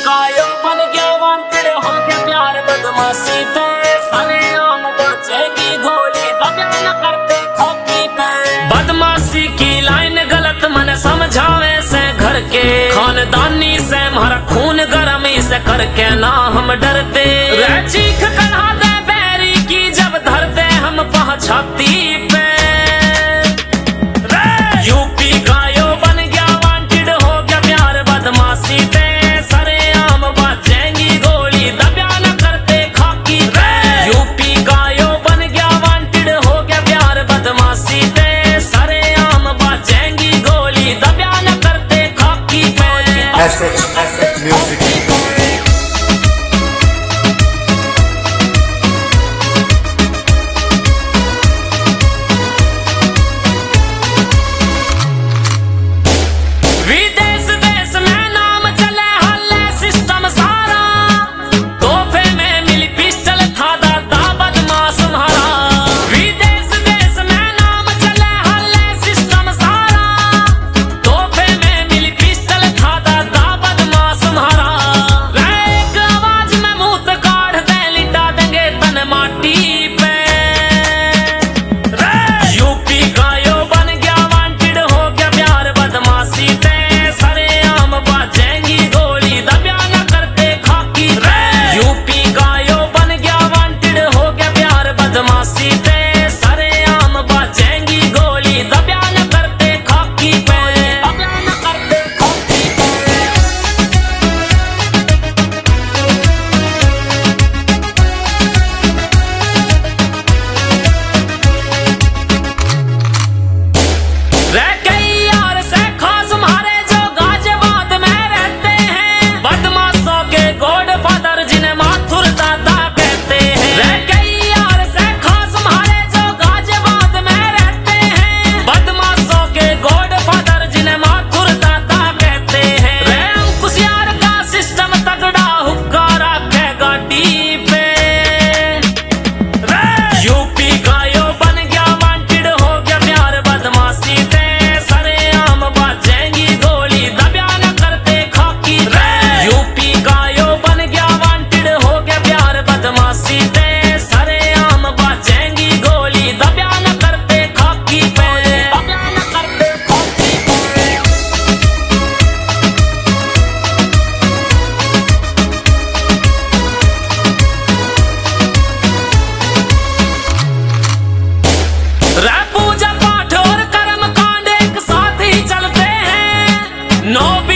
कायो बन गया वांटेड हो गया प्यार बदमाशी पे सारे आम बचेगी गोली दबे न करते खोपी पे बदमाशी की लाइन गलत मन समझावे से घर के खानदानी से हमारा खून गरमी से करके ना हम डरते रह चीख कढ़ा दे बैरी की जब धर दे हम पहुंचाती पे यूपी कायो बन गया वांटेड हो गया प्यार बदमाशी पे सरे आम बचेंगी गोली दबा न करते खाकी पे यूपी कायो बन गया वांटेड हो गया प्यार बदमाशी पे सरे आम बचेंगी गोली दबा न करते खाकी पे म्यूजिक पूजा पाठ और कर्म कांड एक साथ ही चलते हैं। नो